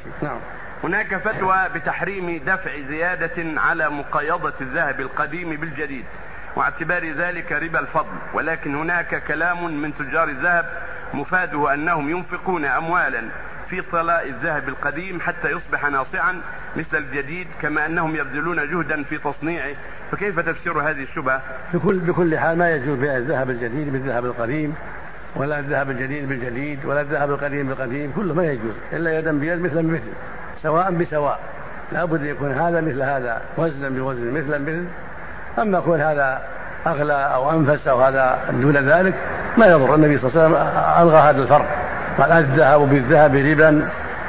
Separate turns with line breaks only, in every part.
نعم.
هناك فتوى بتحريم دفع زيادة على مقايضة الذهب القديم بالجديد واعتبار ذلك ربا الفضل، ولكن هناك كلام من تجار الذهب مفاده أنهم ينفقون أموالا في طلاء الذهب القديم حتى يصبح ناصعا مثل الجديد، كما أنهم يبذلون جهدا في تصنيعه، فكيف تفسير هذه الشبهة؟
بكل حال ما يجوز بيع الذهب الجديد بالذهب القديم، ولا الذهب الجديد بالجديد، ولا الذهب القديم بالقديم، كله ما يجوز إلا يدا بيد مثلا بمثل، سواء بسواء، لا بد يكون هذا مثل هذا، وزنا بوزن، مثلا بمثل. أما يكون هذا أغلى أو أنفس أو هذا دون ذلك ما يضر. النبي صلى الله عليه وسلم ألغى هذا الفرق، قال الذهب بالذهب ربا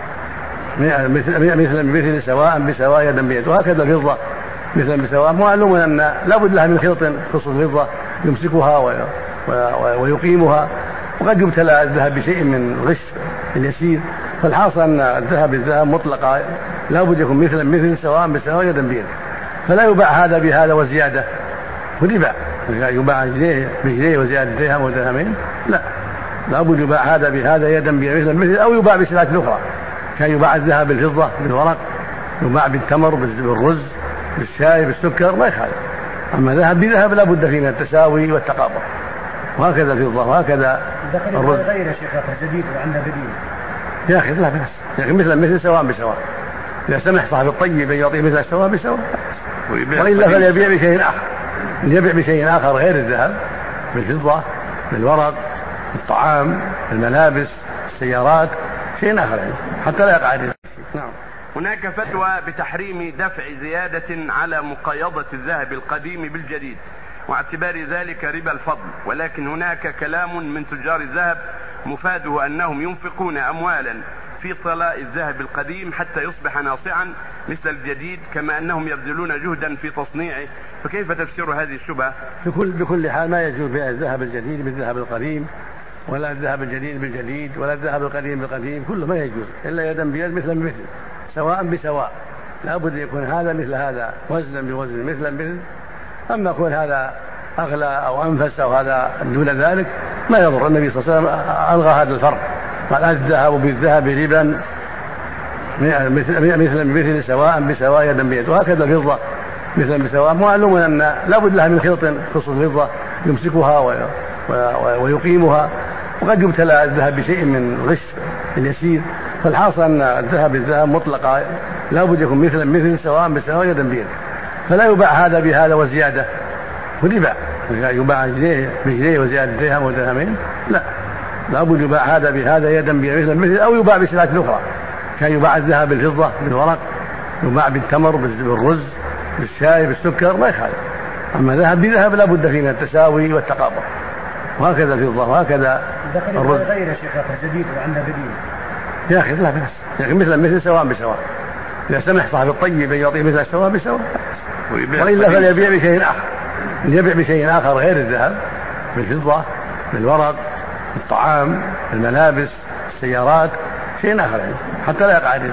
مثلا بمثل، سواء بسواء، يدا بيد. وهكذا الفضة مثلا بسواء. معلوم أن لا بد لها من خيط خصوص الفضة يمسكها ويقيمها، وقد يبتلى الذهب بشيء من غش اليسير. فالحاصل أن الذهب بالذهب مطلقة لا بد يكون مثلا مثل، سواء بسواء، يدا بيد. فلا يباع هذا بهذا وزيادة وربا، يباع جنيه بجنيه وزيادة درهم ودرهمين، لا بد يباع هذا بهذا يدا بيد مثلا مثل، أو يباع بسلعة أخرى. كان يباع الذهب بالفضة بالورق، يباع بالتمر بالرز بالشاي بالسكر، ما يخالف. أما ذهب بذهب لا بد فيه من التساوي والتقابل. وهكذا الفضة وهكذا الرز.
غير يا شيخ جديد وعندنا بديل
يا أخي لا بأس، لكن مثلا مثل، سواء بسواء. إذا سمح صاحب الطيب أن يعطيه مثل سواء بسواء، وإلا فليبيع بشيء آخر، يبيع بشيء آخر غير الذهب، بالفضة بالورق بالطعام الملابس السيارات، شيء آخر يعني، حتى لا يقع عليه.
نعم. هناك فتوى بتحريم دفع زيادة على مقايضة الذهب القديم بالجديد واعتبار ذلك ربا الفضل، ولكن هناك كلام من تجار الذهب مفاده أنهم ينفقون أموالا في طلاء الذهب القديم حتى يصبح ناصعا مثل الجديد، كما أنهم يبذلون جهدا في تصنيعه، فكيف تفسير هذه الشبهة؟
بكل حال ما يجوز بيع الذهب الجديد بالذهب القديم، ولا الذهب الجديد بالجديد، ولا الذهب القديم بالقديم، كله ما يجوز إلا يدا بيد مثلا بمثل، سواء بسواء. لا بد يكون هذا مثل هذا، وزنا بوزن، مثلا بمثل. أما يكون هذا أغلى أو أنفس أو هذا دون ذلك ما يضر. النبي صلى الله عليه وسلم ألغى هذا الفرق، قال الذهب بالذهب ربا مثلا بمثل، سواء بسواء، يدا بيد. وهكذا الفضة مثلا بسواء. معلوم أن لا بد لها من خيط خصوص الفضة يمسكها ويقيمها، وقد يبتلى الذهب بشيء من غش اليسير. فالحاصل أن الذهب بالذهب مطلقة لا بد يكون مثلا مثل، سواء بسواء، يدا بيد. فلا يباع هذا بهذا وزيادة وربا، يباع جنيه بجنيه وزيادة درهم ودرهمين، لا بد يباع هذا بهذا يدا بيد مثلا مثل، أو يباع بسلعة أخرى. كان يباع الذهب بالفضة بالورق، يباع بالتمر بالرز بالشاي بالسكر، ما يخالف. أما ذهب بذهب لا بد فيه من التساوي والتقابل. وهكذا الفضة وهكذا الرز.
غير يا شيخ جديد وعندنا بديل
يا أخي لا بأس، لكن مثل سواء بسواء. إذا سمح صاحب الطيب أن يعطيه مثل سواء بسواء، وإلا فليبيع بشيء آخر، يبيع بشيء آخر غير الذهب، بالفضة بالورق بالطعام الملابس السيارات، شيء آخر يعني، حتى لا يقع عليه.